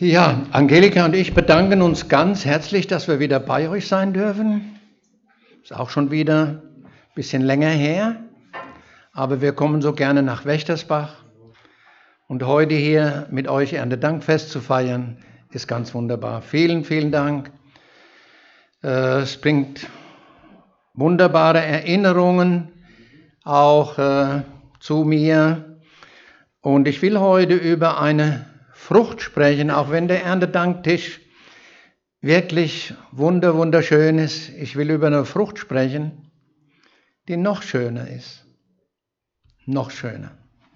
Ja, Angelika und ich bedanken uns ganz herzlich, dass wir wieder bei euch sein dürfen. Ist auch schon wieder ein bisschen länger her, aber wir kommen so gerne nach Wächtersbach. Und heute hier mit euch Erntedankfest zu feiern, ist ganz wunderbar. Vielen, vielen Dank. Es bringt wunderbare Erinnerungen auch zu mir. Und ich will heute über eine Frucht sprechen, auch wenn der Erntedanktisch wirklich wunderschön ist. Ich will über eine Frucht sprechen, die noch schöner ist. Noch schöner.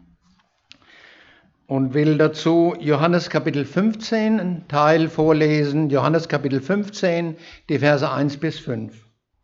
Und will dazu Johannes Kapitel 15 einen Teil vorlesen. Johannes Kapitel 15, die Verse 1 bis 5.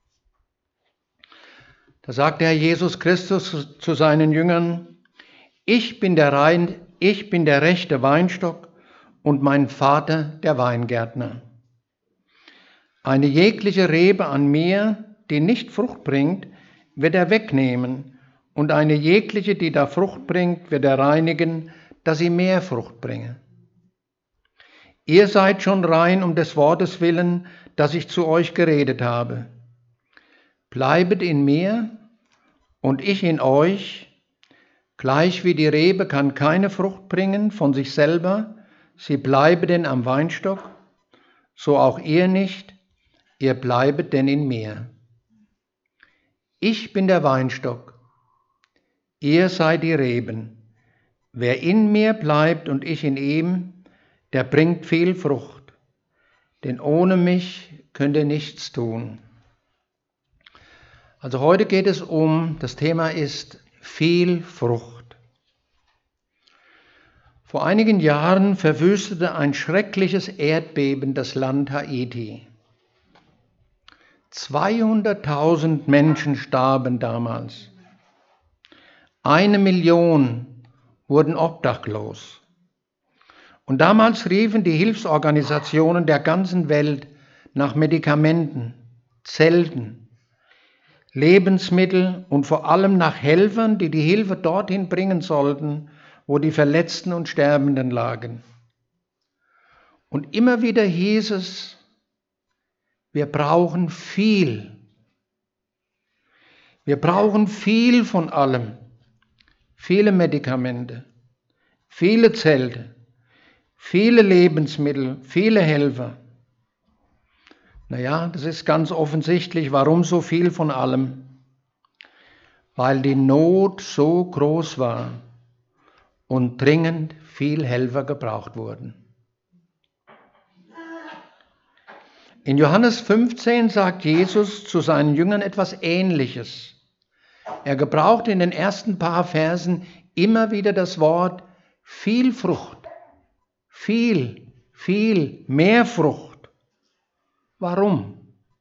Da sagt der Herr Jesus Christus zu seinen Jüngern: Ich bin der rechte Weinstock und mein Vater der Weingärtner. Eine jegliche Rebe an mir, die nicht Frucht bringt, wird er wegnehmen, und eine jegliche, die da Frucht bringt, wird er reinigen, dass sie mehr Frucht bringe. Ihr seid schon rein um des Wortes willen, das ich zu euch geredet habe. Bleibet in mir und ich in euch. Gleich wie die Rebe kann keine Frucht bringen von sich selber, sie bleibe denn am Weinstock, so auch ihr nicht, ihr bleibet denn in mir. Ich bin der Weinstock, ihr seid die Reben. Wer in mir bleibt und ich in ihm, der bringt viel Frucht, denn ohne mich könnt ihr nichts tun. Also heute geht es das Thema ist viel Frucht. Vor einigen Jahren verwüstete ein schreckliches Erdbeben das Land Haiti. 200.000 Menschen starben damals. 1 Million wurden obdachlos. Und damals riefen die Hilfsorganisationen der ganzen Welt nach Medikamenten, Zelten, Lebensmitteln und vor allem nach Helfern, die die Hilfe dorthin bringen sollten, wo die Verletzten und Sterbenden lagen. Und immer wieder hieß es, wir brauchen viel. Wir brauchen viel von allem. Viele Medikamente, viele Zelte, viele Lebensmittel, viele Helfer. Naja, das ist ganz offensichtlich. Warum so viel von allem? Weil die Not so groß war und dringend viel Helfer gebraucht wurden. In Johannes 15 sagt Jesus zu seinen Jüngern etwas Ähnliches. Er gebraucht in den ersten paar Versen immer wieder das Wort viel Frucht. Viel, mehr Frucht. Warum?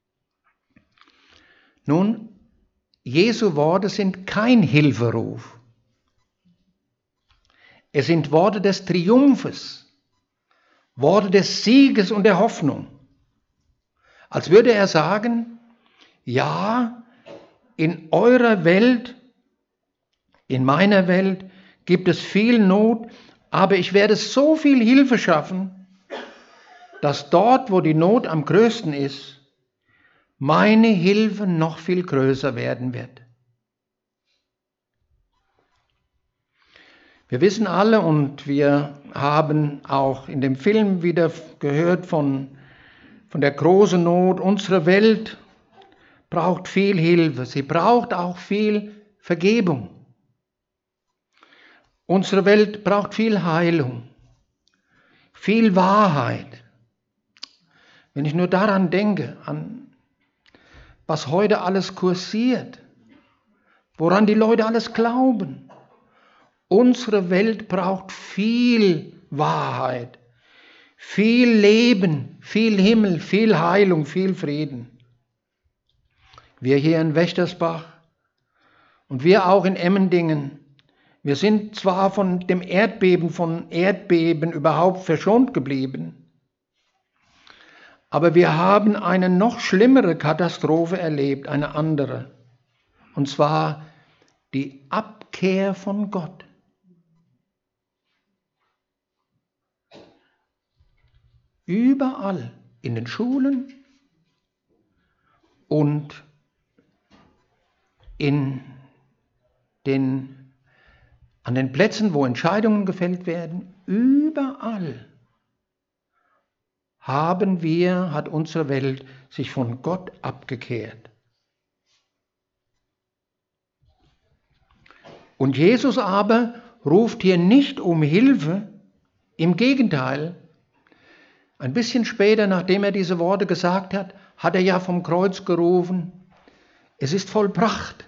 Nun, Jesu Worte sind kein Hilferuf. Es sind Worte des Triumphes, Worte des Sieges und der Hoffnung. Als würde er sagen, ja, in eurer Welt, in meiner Welt gibt es viel Not, aber ich werde so viel Hilfe schaffen, dass dort, wo die Not am größten ist, meine Hilfe noch viel größer werden wird. Wir wissen alle und wir haben auch in dem Film wieder gehört von der großen Not. Unsere Welt braucht viel Hilfe. Sie braucht auch viel Vergebung. Unsere Welt braucht viel Heilung, viel Wahrheit. Wenn ich nur daran denke, an was heute alles kursiert, woran die Leute alles glauben. Unsere Welt braucht viel Wahrheit, viel Leben, viel Himmel, viel Heilung, viel Frieden. Wir hier in Wächtersbach und wir auch in Emmendingen, wir sind zwar von Erdbeben überhaupt verschont geblieben, aber wir haben eine noch schlimmere Katastrophe erlebt, eine andere, und zwar die Abkehr von Gott. überall, in den Schulen und an den Plätzen, wo Entscheidungen gefällt werden, überall hat unsere Welt sich von Gott abgekehrt. Und Jesus aber ruft hier nicht um Hilfe, im Gegenteil. Ein bisschen später, nachdem er diese Worte gesagt hat, hat er ja vom Kreuz gerufen, es ist vollbracht.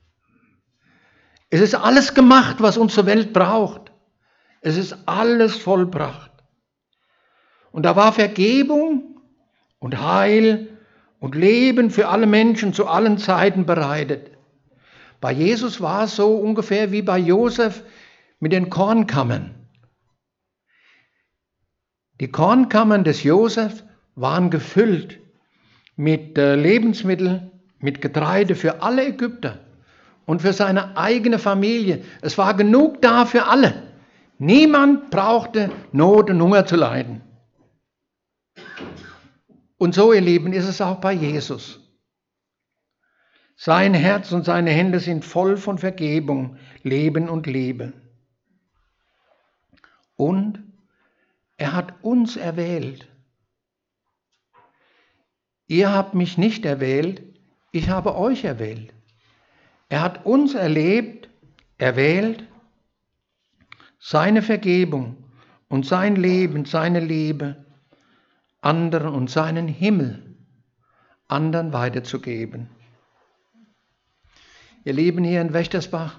Es ist alles gemacht, was unsere Welt braucht. Es ist alles vollbracht. Und da war Vergebung und Heil und Leben für alle Menschen zu allen Zeiten bereitet. Bei Jesus war es so ungefähr wie bei Josef mit den Kornkammern. Die Kornkammern des Josef waren gefüllt mit Lebensmitteln, mit Getreide für alle Ägypter und für seine eigene Familie. Es war genug da für alle. Niemand brauchte Not und Hunger zu leiden. Und so, ihr Lieben, ist es auch bei Jesus. Sein Herz und seine Hände sind voll von Vergebung, Leben und Liebe. Und er hat uns erwählt. Ihr habt mich nicht erwählt, ich habe euch erwählt. Er hat uns erwählt, seine Vergebung und sein Leben, seine Liebe anderen und seinen Himmel anderen weiterzugeben. Ihr Lieben hier in Wächtersbach,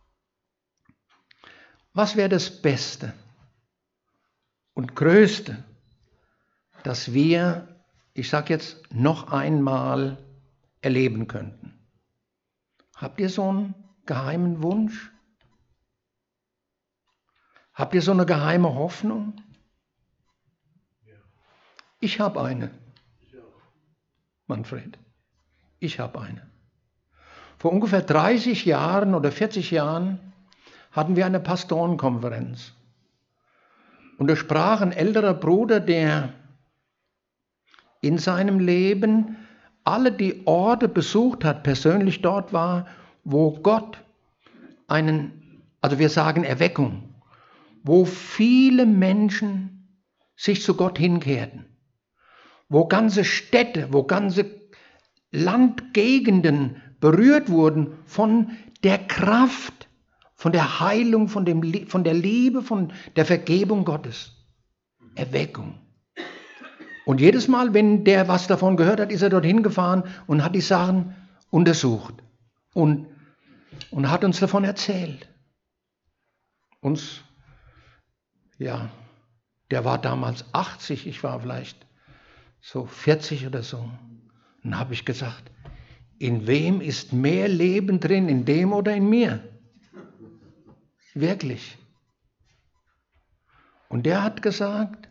was wäre das Beste und Größte, das wir, ich sage jetzt, noch einmal erleben könnten? Habt ihr so einen geheimen Wunsch? Habt ihr so eine geheime Hoffnung? Ich habe eine. Manfred, ich habe eine. Vor ungefähr 30 Jahren oder 40 Jahren hatten wir eine Pastorenkonferenz. Und da sprach ein älterer Bruder, der in seinem Leben alle die Orte besucht hat, persönlich dort war, wo Gott also wir sagen Erweckung, wo viele Menschen sich zu Gott hinkehrten, wo ganze Städte, wo ganze Landgegenden berührt wurden von der Kraft, von der Heilung, von der Liebe, von der Vergebung Gottes. Erweckung. Und jedes Mal, wenn der was davon gehört hat, ist er dorthin gefahren und hat die Sachen untersucht und hat uns davon erzählt. Der war damals 80, ich war vielleicht so 40 oder so. Und dann habe ich gesagt, in wem ist mehr Leben drin, in dem oder in mir? Wirklich. Und der hat gesagt,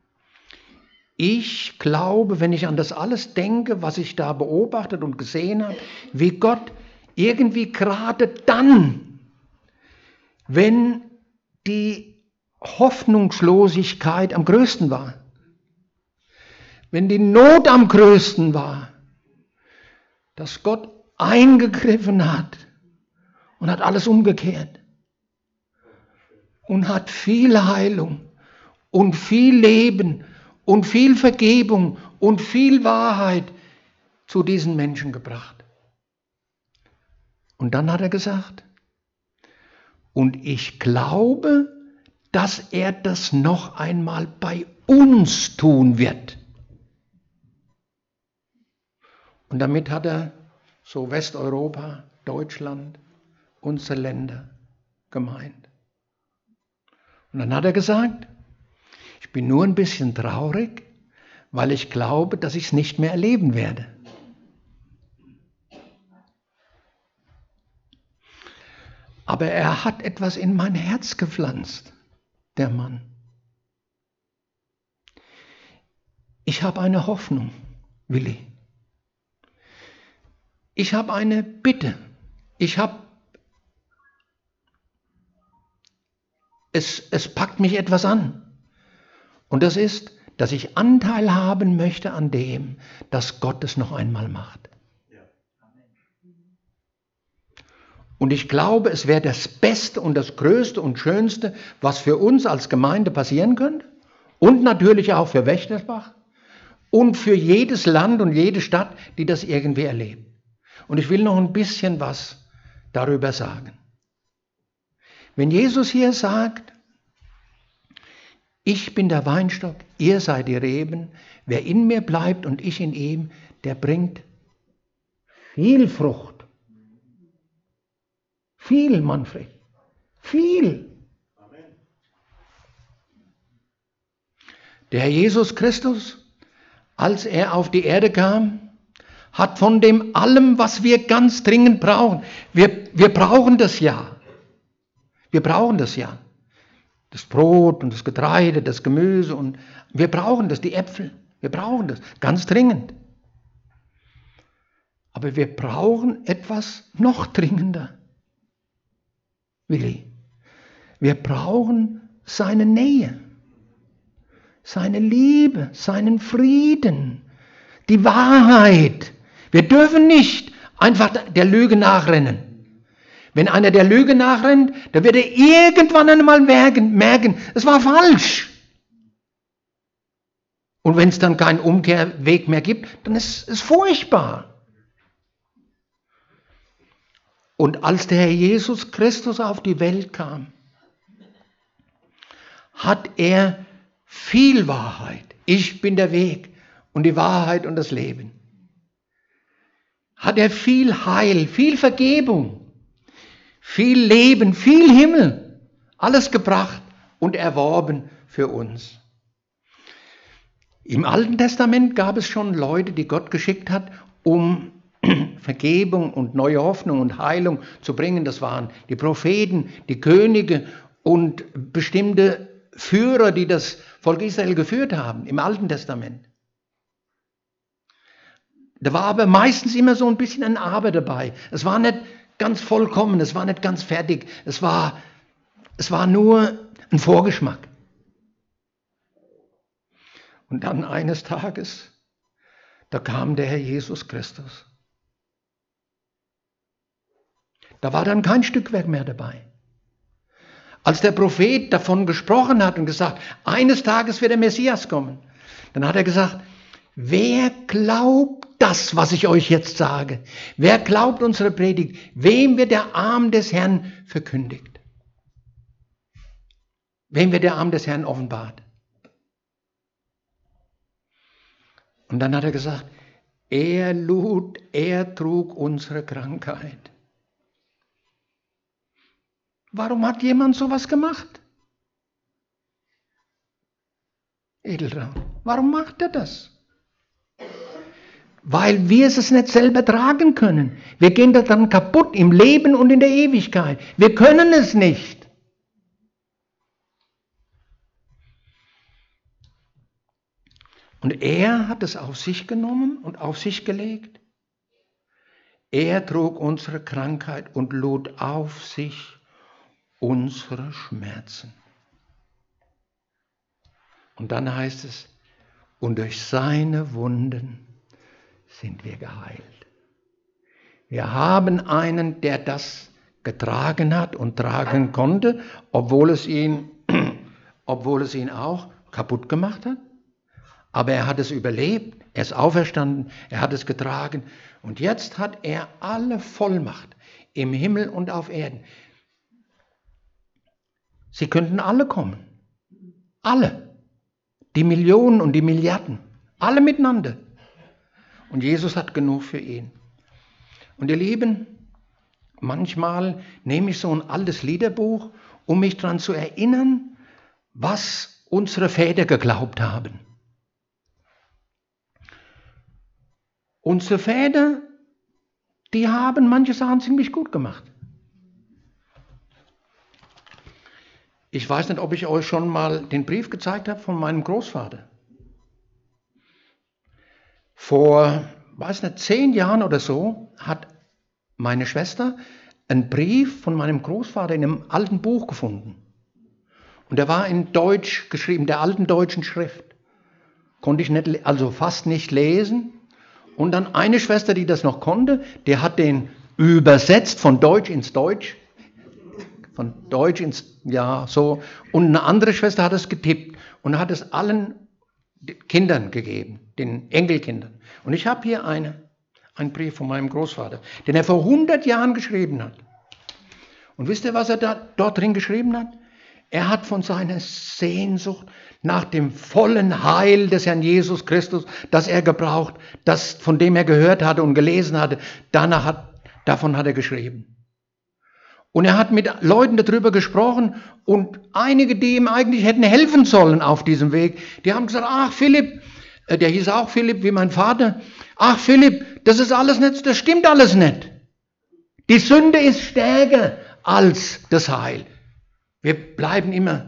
ich glaube, wenn ich an das alles denke, was ich da beobachtet und gesehen habe, wie Gott irgendwie gerade dann, wenn die Hoffnungslosigkeit am größten war, wenn die Not am größten war, dass Gott eingegriffen hat und hat alles umgekehrt und hat viel Heilung und viel Leben und viel Vergebung und viel Wahrheit zu diesen Menschen gebracht. Und dann hat er gesagt, und ich glaube, dass er das noch einmal bei uns tun wird. Und damit hat er so Westeuropa, Deutschland, unsere Länder gemeint. Und dann hat er gesagt, ich bin nur ein bisschen traurig, weil ich glaube, dass ich es nicht mehr erleben werde. Aber er hat etwas in mein Herz gepflanzt, der Mann. Ich habe eine Hoffnung, Willi. Ich habe eine Bitte. Es packt mich etwas an. Und das ist, dass ich Anteil haben möchte an dem, dass Gott es noch einmal macht. Und ich glaube, es wäre das Beste und das Größte und Schönste, was für uns als Gemeinde passieren könnte. Und natürlich auch für Wächtersbach. Und für jedes Land und jede Stadt, die das irgendwie erlebt. Und ich will noch ein bisschen was darüber sagen. Wenn Jesus hier sagt, ich bin der Weinstock, ihr seid die Reben, wer in mir bleibt und ich in ihm, der bringt viel Frucht. Viel, Manfred. Viel. Der Herr Jesus Christus, als er auf die Erde kam, hat von dem allem, was wir ganz dringend brauchen. Wir brauchen das ja. Wir brauchen das ja. Das Brot und das Getreide, das Gemüse und wir brauchen das, die Äpfel. Wir brauchen das ganz dringend. Aber wir brauchen etwas noch dringender. Willi, wir brauchen seine Nähe, seine Liebe, seinen Frieden, die Wahrheit. Wir dürfen nicht einfach der Lüge nachrennen. Wenn einer der Lüge nachrennt, dann wird er irgendwann einmal merken, es war falsch. Und wenn es dann keinen Umkehrweg mehr gibt, dann ist es furchtbar. Und als der Herr Jesus Christus auf die Welt kam, hat er viel Wahrheit. Ich bin der Weg und die Wahrheit und das Leben. Hat er viel Heil, viel Vergebung, viel Leben, viel Himmel, alles gebracht und erworben für uns. Im Alten Testament gab es schon Leute, die Gott geschickt hat, um Vergebung und neue Hoffnung und Heilung zu bringen. Das waren die Propheten, die Könige und bestimmte Führer, die das Volk Israel geführt haben im Alten Testament. Da war aber meistens immer so ein bisschen ein Aber dabei. Es war nicht ganz vollkommen, es war nicht ganz fertig. Es war nur ein Vorgeschmack. Und dann eines Tages, da kam der Herr Jesus Christus. Da war dann kein Stückwerk mehr dabei. Als der Prophet davon gesprochen hat und gesagt, eines Tages wird der Messias kommen, dann hat er gesagt, wer glaubt das, was ich euch jetzt sage? Wer glaubt unsere Predigt? Wem wird der Arm des Herrn verkündigt? Wem wird der Arm des Herrn offenbart? Und dann hat er gesagt, er trug unsere Krankheit. Warum hat jemand sowas gemacht? Edeltraun, warum macht er das? Weil wir es nicht selber tragen können. Wir gehen da dann kaputt im Leben und in der Ewigkeit. Wir können es nicht. Und er hat es auf sich genommen und auf sich gelegt. Er trug unsere Krankheit und lud auf sich unsere Schmerzen. Und dann heißt es, und durch seine Wunden sind wir geheilt. Wir haben einen, der das getragen hat und tragen konnte, obwohl es ihn auch kaputt gemacht hat. Aber er hat es überlebt, er ist auferstanden, er hat es getragen. Und jetzt hat er alle Vollmacht im Himmel und auf Erden. Sie könnten alle kommen. Alle. Die Millionen und die Milliarden. Alle miteinander. Und Jesus hat genug für ihn. Und ihr Lieben, manchmal nehme ich so ein altes Liederbuch, um mich daran zu erinnern, was unsere Väter geglaubt haben. Unsere Väter, die haben manche Sachen ziemlich gut gemacht. Ich weiß nicht, ob ich euch schon mal den Brief gezeigt habe von meinem Großvater. Vor, 10 Jahren oder so hat meine Schwester einen Brief von meinem Großvater in einem alten Buch gefunden. Und der war in Deutsch geschrieben, der alten deutschen Schrift. konnte ich nicht, also fast nicht lesen. Und dann eine Schwester, die das noch konnte, die hat den übersetzt von Deutsch ins Deutsch. Von Deutsch ins, ja, so. Und eine andere Schwester hat es getippt und hat es allen Kindern gegeben, den Enkelkindern. Und ich habe hier einen Brief von meinem Großvater, den er vor 100 Jahren geschrieben hat. Und wisst ihr, was er dort drin geschrieben hat? Er hat von seiner Sehnsucht nach dem vollen Heil des Herrn Jesus Christus, das er gebraucht, das, von dem er gehört hatte und gelesen hatte, davon hat er geschrieben. Und er hat mit Leuten darüber gesprochen und einige, die ihm eigentlich hätten helfen sollen auf diesem Weg, die haben gesagt, ach Philipp, der hieß auch Philipp wie mein Vater, ach Philipp, das ist alles nicht, das stimmt alles nicht. Die Sünde ist stärker als das Heil. Wir bleiben immer,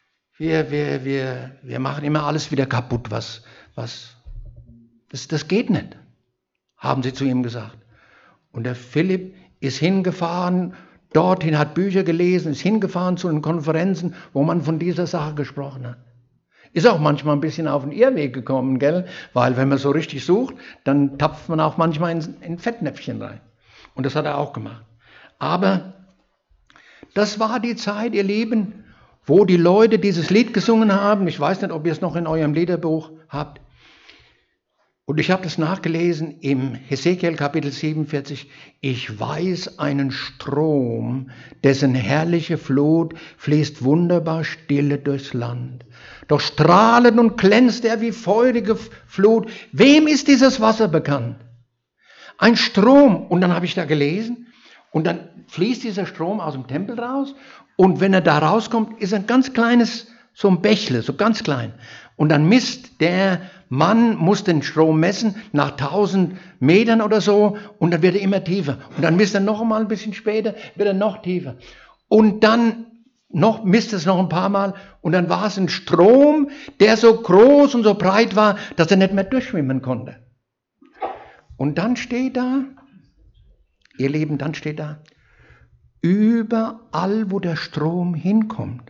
wir machen immer alles wieder kaputt, das geht nicht, haben sie zu ihm gesagt. Und der Philipp ist hingefahren, dorthin, hat Bücher gelesen, ist hingefahren zu den Konferenzen, wo man von dieser Sache gesprochen hat. Ist auch manchmal ein bisschen auf den Irrweg gekommen, gell? Weil wenn man so richtig sucht, dann tapft man auch manchmal in Fettnäpfchen rein. Und das hat er auch gemacht. Aber das war die Zeit, ihr Lieben, wo die Leute dieses Lied gesungen haben. Ich weiß nicht, ob ihr es noch in eurem Liederbuch habt. Und ich habe das nachgelesen im Hesekiel Kapitel 47. Ich weiß einen Strom, dessen herrliche Flut fließt wunderbar stille durchs Land. Doch strahlend und glänzt er wie feurige Flut. Wem ist dieses Wasser bekannt? Ein Strom. Und dann habe ich da gelesen. Und dann fließt dieser Strom aus dem Tempel raus. Und wenn er da rauskommt, ist ein ganz kleines, so ein Bächle, so ganz klein. Und dann misst der Mann, muss den Strom messen nach 1000 Metern oder so. Und dann wird er immer tiefer. Und dann misst er noch einmal ein bisschen später, wird er noch tiefer. Und dann misst es noch ein paar Mal. Und dann war es ein Strom, der so groß und so breit war, dass er nicht mehr durchschwimmen konnte. Und dann steht da, ihr Lieben, dann steht da, überall, wo der Strom hinkommt,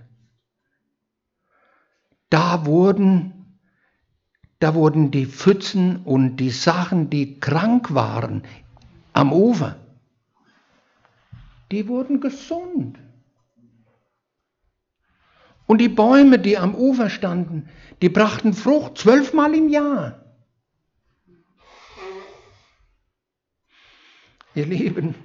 da wurden die Pfützen und die Sachen, die krank waren am Ufer, die wurden gesund. Und die Bäume, die am Ufer standen, die brachten Frucht 12-mal im Jahr. Ihr Lieben,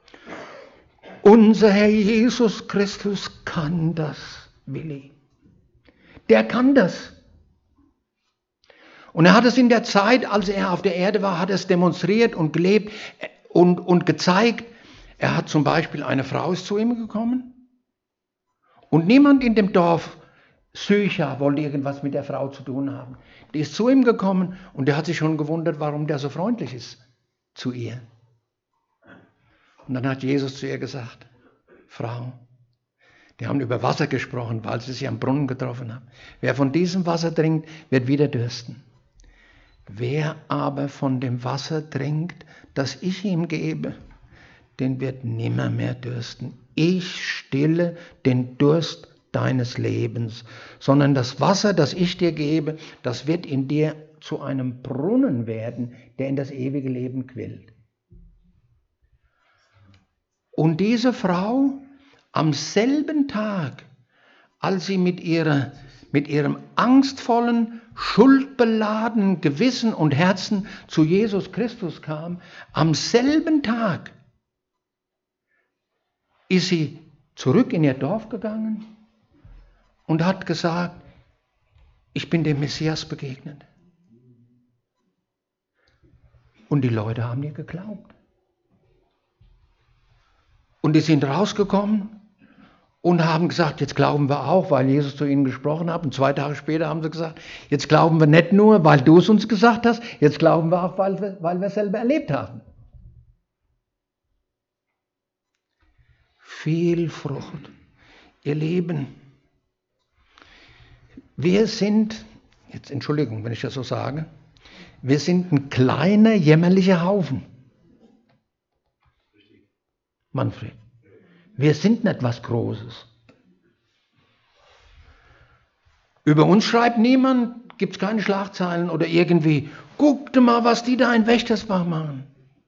unser Herr Jesus Christus kann das, Willi. Der kann das. Und er hat es in der Zeit, als er auf der Erde war, hat es demonstriert und gelebt und gezeigt. Er hat zum Beispiel, eine Frau ist zu ihm gekommen und niemand in dem Dorf Sycha wollte irgendwas mit der Frau zu tun haben. Die ist zu ihm gekommen und der hat sich schon gewundert, warum der so freundlich ist zu ihr. Und dann hat Jesus zu ihr gesagt, Frau, die haben über Wasser gesprochen, weil sie sich am Brunnen getroffen haben. Wer von diesem Wasser trinkt, wird wieder dürsten. Wer aber von dem Wasser trinkt, das ich ihm gebe, den wird nimmer mehr dürsten. Ich stille den Durst deines Lebens, sondern das Wasser, das ich dir gebe, das wird in dir zu einem Brunnen werden, der in das ewige Leben quillt. Und diese Frau, am selben Tag, als sie mit ihrem angstvollen, schuldbeladenen Gewissen und Herzen zu Jesus Christus kam, am selben Tag ist sie zurück in ihr Dorf gegangen und hat gesagt, ich bin dem Messias begegnet. Und die Leute haben ihr geglaubt. Und die sind rausgekommen und haben gesagt, jetzt glauben wir auch, weil Jesus zu ihnen gesprochen hat. Und 2 Tage später haben sie gesagt, jetzt glauben wir nicht nur, weil du es uns gesagt hast, jetzt glauben wir auch, weil wir es selber erlebt haben. Viel Frucht. Ihr Lieben, wir sind, jetzt Entschuldigung, wenn ich das so sage, wir sind ein kleiner, jämmerlicher Haufen. Manfred, wir sind nicht was Großes. Über uns schreibt niemand, gibt es keine Schlagzeilen oder irgendwie, guckt mal, was die da in Wächtersbach machen.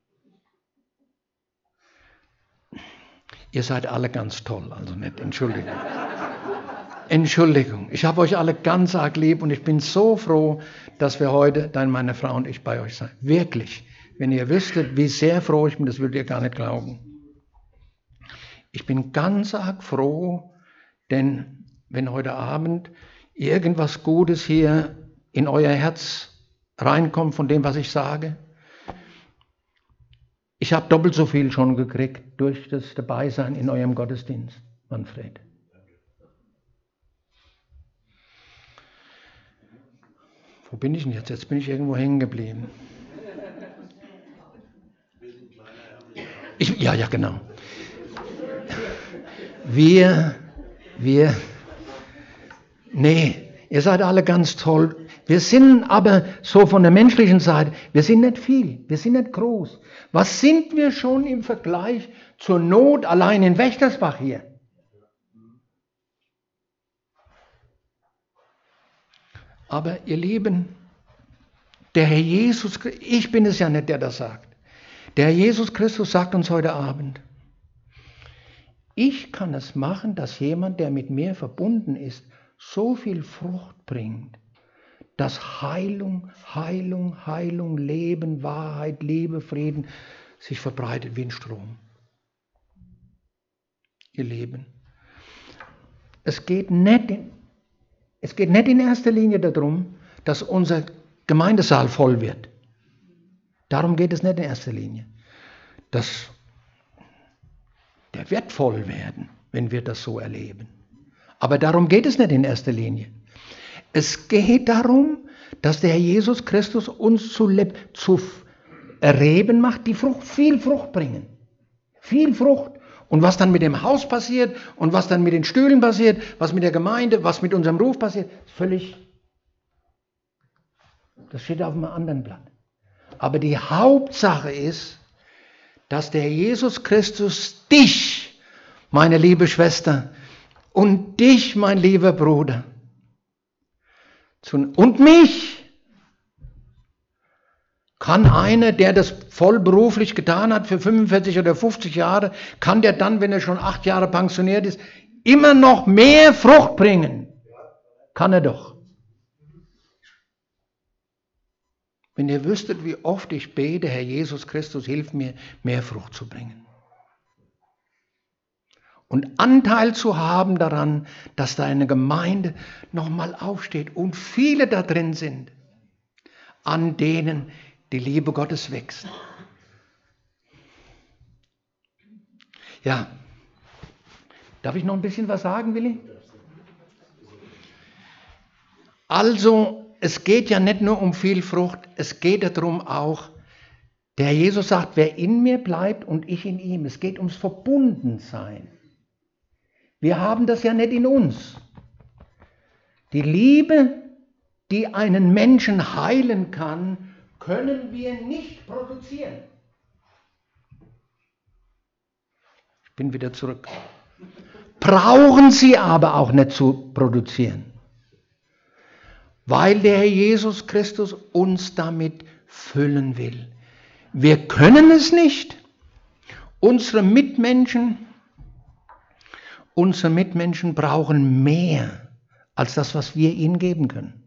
Ihr seid alle ganz toll, also nicht, Entschuldigung. Entschuldigung, ich habe euch alle ganz arg lieb und ich bin so froh, dass wir heute, meine Frau und ich, bei euch sein. Wirklich, wenn ihr wüsstet, wie sehr froh ich bin, das würdet ihr gar nicht glauben. Ich bin ganz arg froh, denn wenn heute Abend irgendwas Gutes hier in euer Herz reinkommt von dem, was ich sage, ich habe doppelt so viel schon gekriegt durch das Dabeisein in eurem Gottesdienst, Manfred. Wo bin ich denn jetzt? Jetzt bin ich irgendwo hängen geblieben. Ja, genau. Nee, ihr seid alle ganz toll. Wir sind aber so von der menschlichen Seite, wir sind nicht viel, wir sind nicht groß. Was sind wir schon im Vergleich zur Not allein in Wächtersbach hier? Aber ihr Lieben, der Herr Jesus, ich bin es ja nicht, der das sagt. Der Herr Jesus Christus sagt uns heute Abend, ich kann es machen, dass jemand, der mit mir verbunden ist, so viel Frucht bringt, dass Heilung, Leben, Wahrheit, Liebe, Frieden sich verbreitet wie ein Strom. Ihr Lieben, es geht nicht in erster Linie darum, dass unser Gemeindesaal voll wird. Darum geht es nicht in erster Linie. Der wird voll werden, wenn wir das so erleben. Aber darum geht es nicht in erster Linie. Es geht darum, dass der Herr Jesus Christus uns zu erleben macht, die viel Frucht bringen. Viel Frucht. Und was dann mit dem Haus passiert und was dann mit den Stühlen passiert, was mit der Gemeinde, was mit unserem Ruf passiert, das steht auf einem anderen Blatt. Aber die Hauptsache ist, dass der Jesus Christus dich, meine liebe Schwester, und dich, mein lieber Bruder, und mich, kann einer, der das voll beruflich getan hat für 45 oder 50 Jahre, kann der dann, wenn er schon 8 Jahre pensioniert ist, immer noch mehr Frucht bringen? Kann er doch. Wenn ihr wüsstet, wie oft ich bete, Herr Jesus Christus, hilf mir, mehr Frucht zu bringen. Und Anteil zu haben daran, dass deine Gemeinde nochmal aufsteht und viele da drin sind, an denen die Liebe Gottes wächst. Ja, darf ich noch ein bisschen was sagen, Willi? Also, es geht ja nicht nur um viel Frucht, es geht darum auch, der Herr Jesus sagt, wer in mir bleibt und ich in ihm. Es geht ums Verbundensein. Wir haben das ja nicht in uns. Die Liebe, die einen Menschen heilen kann, können wir nicht produzieren. Ich bin wieder zurück. Brauchen sie aber auch nicht zu produzieren. Weil der Herr Jesus Christus uns damit füllen will. Wir können es nicht. Unsere Mitmenschen brauchen mehr als das, was wir ihnen geben können.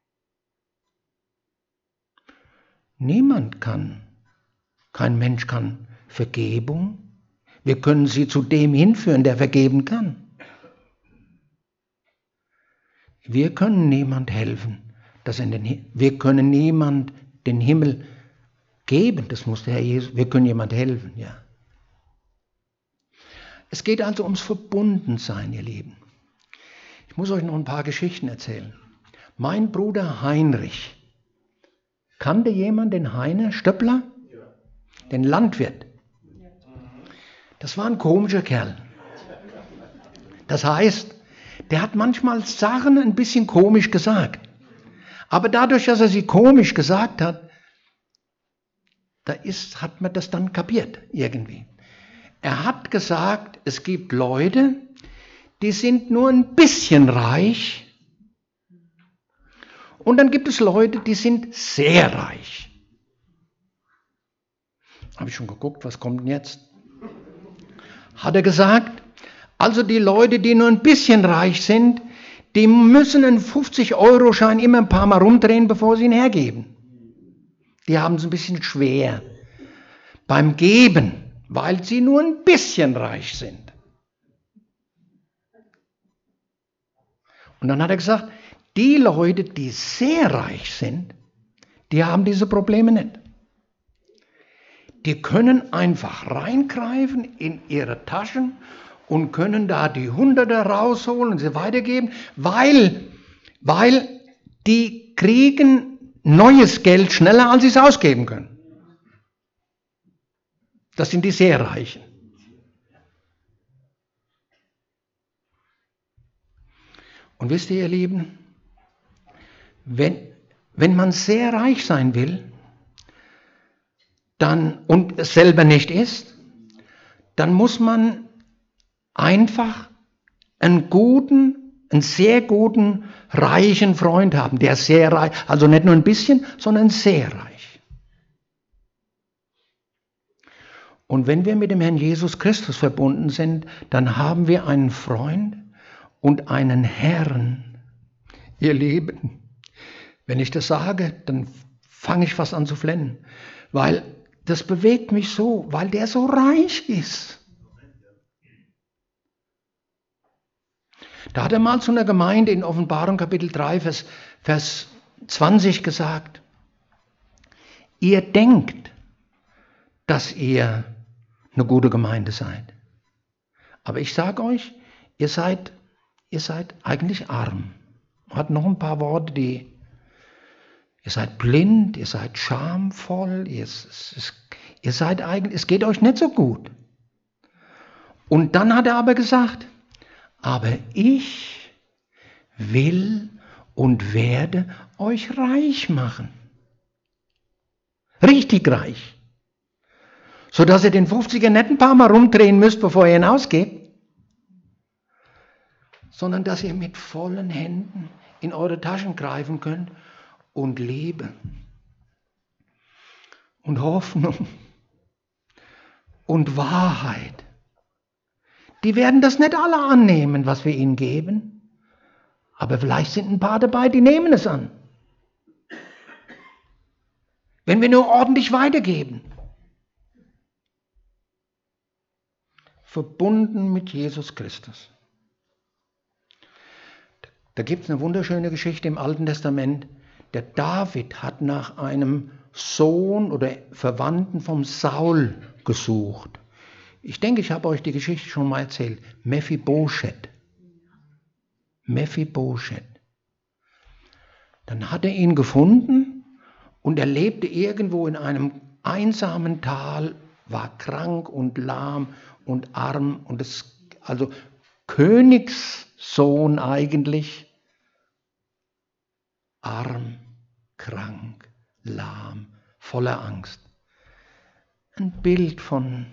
Kein Mensch kann Vergebung. Wir können sie zu dem hinführen, der vergeben kann. Wir können niemand helfen, wir können niemand den Himmel geben, das muss der Herr Jesus, wir können jemand helfen, ja. Es geht also ums Verbundensein, ihr Lieben. Ich muss euch noch ein paar Geschichten erzählen. Mein Bruder Heinrich, kannte jemand den Heiner Stöppler? Den Landwirt. Das war ein komischer Kerl. Das heißt, der hat manchmal Sachen ein bisschen komisch gesagt. Aber dadurch, dass er sie komisch gesagt hat, hat man das dann kapiert irgendwie. Er hat gesagt, es gibt Leute, die sind nur ein bisschen reich Und dann gibt es Leute, die sind sehr reich. Habe ich schon geguckt, was kommt denn jetzt? Hat er gesagt, also die Leute, die nur ein bisschen reich sind, die müssen einen 50-Euro-Schein immer ein paar Mal rumdrehen, bevor sie ihn hergeben. Die haben es ein bisschen schwer beim Geben, weil sie nur ein bisschen reich sind. Und dann hat er gesagt, die Leute, die sehr reich sind, die haben diese Probleme nicht. Die können einfach reingreifen in ihre Taschen und können da die Hunderte rausholen und sie weitergeben, weil die kriegen neues Geld schneller, als sie es ausgeben können. Das sind die sehr Reichen. Und wisst ihr, ihr Lieben, wenn man sehr reich sein will, und es selber nicht ist, dann muss man einfach einen sehr guten, reichen Freund haben, der sehr reich, also nicht nur ein bisschen, sondern sehr reich. Und wenn wir mit dem Herrn Jesus Christus verbunden sind, dann haben wir einen Freund und einen Herrn. Ihr Lieben, wenn ich das sage, dann fange ich fast an zu flennen, weil das bewegt mich so, weil der so reich ist. Da hat er mal zu einer Gemeinde in Offenbarung Kapitel 3, Vers 20 gesagt, ihr denkt, dass ihr eine gute Gemeinde seid. Aber ich sage euch, ihr seid eigentlich arm. Hat noch ein paar Worte, ihr seid blind, ihr seid schamvoll, es geht euch nicht so gut. Und dann hat er aber gesagt, aber ich will und werde euch reich machen. Richtig reich. Sodass ihr den 50er nicht ein paar Mal rumdrehen müsst, bevor ihr hinausgeht, sondern dass ihr mit vollen Händen in eure Taschen greifen könnt und Liebe und Hoffnung und Wahrheit. Die werden das nicht alle annehmen, was wir ihnen geben, aber vielleicht sind ein paar dabei, die nehmen es an. Wenn wir nur ordentlich weitergeben. Verbunden mit Jesus Christus. Da gibt es eine wunderschöne Geschichte im Alten Testament. Der David hat nach einem Sohn oder Verwandten vom Saul gesucht. Ich denke, ich habe euch die Geschichte schon mal erzählt. Mephibosheth. Dann hat er ihn gefunden und er lebte irgendwo in einem einsamen Tal, war krank und lahm und arm und also Königssohn eigentlich, arm, krank, lahm, voller Angst. Ein Bild von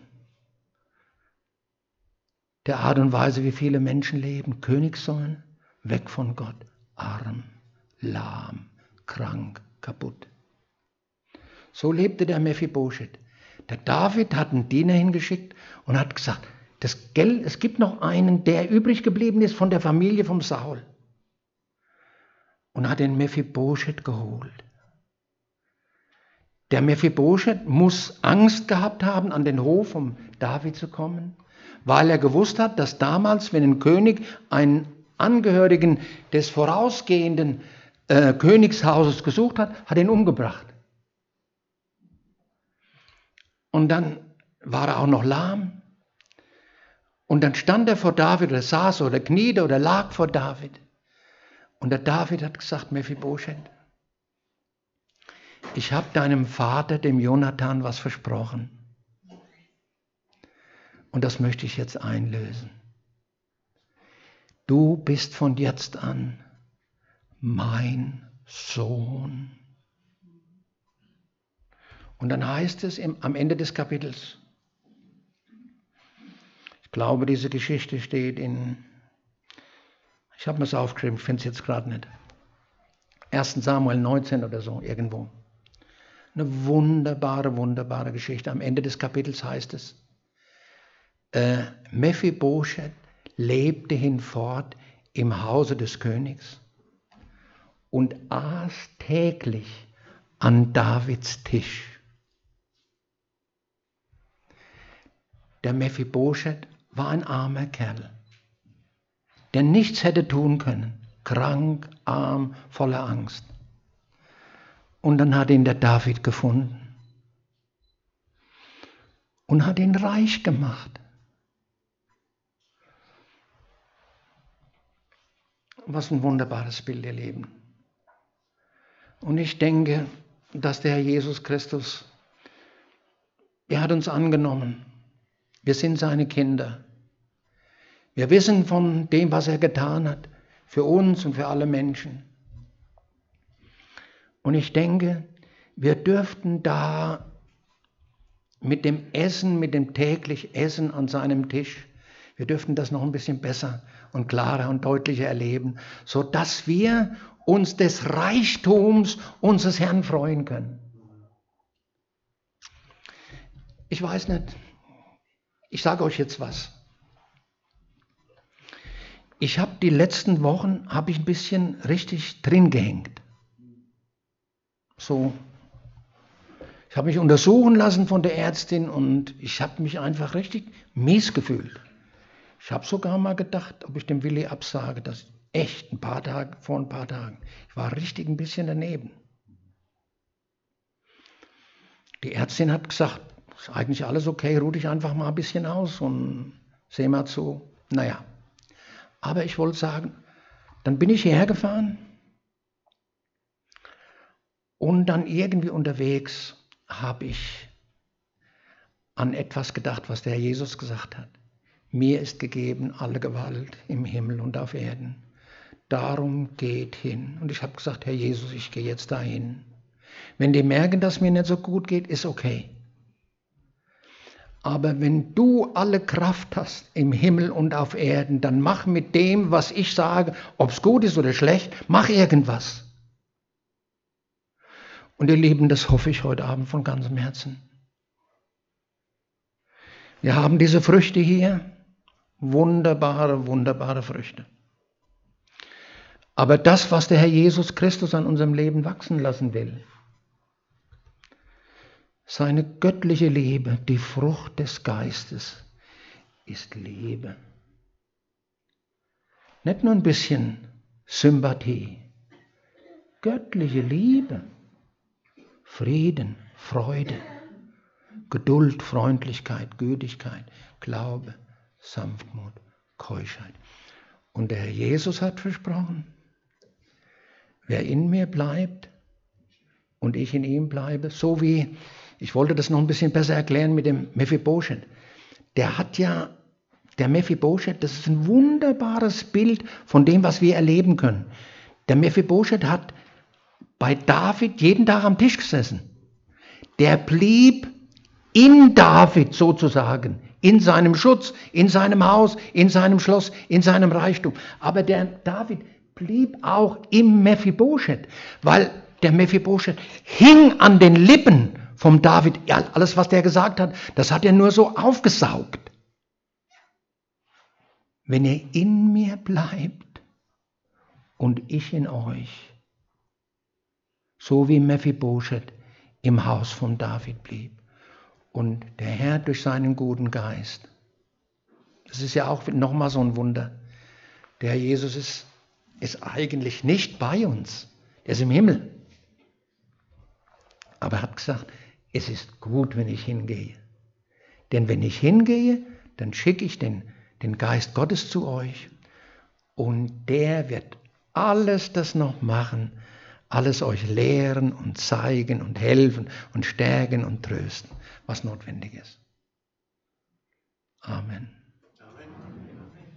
der Art und Weise, wie viele Menschen leben. Königssohn, weg von Gott, arm, lahm, krank, kaputt. So lebte der Mephibosheth. Der David hat einen Diener hingeschickt und hat gesagt, es gibt noch einen, der übrig geblieben ist von der Familie vom Saul. Und hat den Mephibosheth geholt. Der Mephibosheth muss Angst gehabt haben, an den Hof vom David zu kommen, weil er gewusst hat, dass damals, wenn ein König einen Angehörigen des vorausgehenden Königshauses gesucht hat, hat er ihn umgebracht. Und dann war er auch noch lahm. Und dann stand er vor David oder saß oder kniete oder lag vor David. Und der David hat gesagt, Mephibosheth, ich habe deinem Vater, dem Jonathan, was versprochen. Und das möchte ich jetzt einlösen. Du bist von jetzt an mein Sohn. Und dann heißt es am Ende des Kapitels, ich glaube, diese Geschichte steht ich habe mir es aufgeschrieben, ich finde es jetzt gerade nicht. 1. Samuel 19 oder so irgendwo. Eine wunderbare, wunderbare Geschichte. Am Ende des Kapitels heißt es, Mephibosheth lebte hinfort im Hause des Königs und aß täglich an Davids Tisch. Der Mephibosheth war ein armer Kerl, der nichts hätte tun können, krank, arm, voller Angst. Und dann hat ihn der David gefunden und hat ihn reich gemacht. Was ein wunderbares Bild, ihr Lieben. Und ich denke, dass der Herr Jesus Christus, er hat uns angenommen. Wir sind seine Kinder. Wir wissen von dem, was er getan hat, für uns und für alle Menschen. Und ich denke, wir dürften da mit dem Essen, mit dem täglich Essen an seinem Tisch, wir dürften das noch ein bisschen besser und klarer und deutlicher erleben, sodass wir uns des Reichtums unseres Herrn freuen können. Ich weiß nicht, ich sage euch jetzt was. Ich habe die letzten Wochen ein bisschen richtig drin gehängt. So, ich habe mich untersuchen lassen von der Ärztin und ich habe mich einfach richtig mies gefühlt. Ich habe sogar mal gedacht, ob ich dem Willi absage, das echt vor ein paar Tagen. Ich war richtig ein bisschen daneben. Die Ärztin hat gesagt, ist eigentlich alles okay, ruh dich einfach mal ein bisschen aus und seh mal zu. Naja, aber ich wollte sagen, dann bin ich hierher gefahren und dann irgendwie unterwegs habe ich an etwas gedacht, was der Herr Jesus gesagt hat. Mir ist gegeben alle Gewalt im Himmel und auf Erden. Darum geht hin. Und ich habe gesagt, Herr Jesus, ich gehe jetzt dahin. Wenn die merken, dass mir nicht so gut geht, ist okay. Aber wenn du alle Kraft hast im Himmel und auf Erden, dann mach mit dem, was ich sage, ob es gut ist oder schlecht, mach irgendwas. Und ihr Lieben, das hoffe ich heute Abend von ganzem Herzen. Wir haben diese Früchte hier, wunderbare, wunderbare Früchte. Aber das, was der Herr Jesus Christus an unserem Leben wachsen lassen will, seine göttliche Liebe, die Frucht des Geistes, ist Liebe. Nicht nur ein bisschen Sympathie, göttliche Liebe, Frieden, Freude, Geduld, Freundlichkeit, Gütigkeit, Glaube, Sanftmut, Keuschheit. Und der Herr Jesus hat versprochen, wer in mir bleibt und ich in ihm bleibe, so wie, ich wollte das noch ein bisschen besser erklären mit dem Mephibosheth. Der Mephibosheth, das ist ein wunderbares Bild von dem, was wir erleben können. Der Mephibosheth hat bei David jeden Tag am Tisch gesessen. Der blieb in David sozusagen, in seinem Schutz, in seinem Haus, in seinem Schloss, in seinem Reichtum. Aber der David blieb auch im Mephibosheth, weil der Mephibosheth hing an den Lippen vom David. Ja, alles, was der gesagt hat, das hat er nur so aufgesaugt. Wenn ihr in mir bleibt und ich in euch, so wie Mephibosheth im Haus von David blieb. Und der Herr durch seinen guten Geist. Das ist ja auch nochmal so ein Wunder. Der Herr Jesus ist eigentlich nicht bei uns. Er ist im Himmel. Aber er hat gesagt, es ist gut, wenn ich hingehe. Denn wenn ich hingehe, dann schicke ich den Geist Gottes zu euch. Und der wird alles das noch machen, alles euch lehren und zeigen und helfen und stärken und trösten, was notwendig ist. Amen.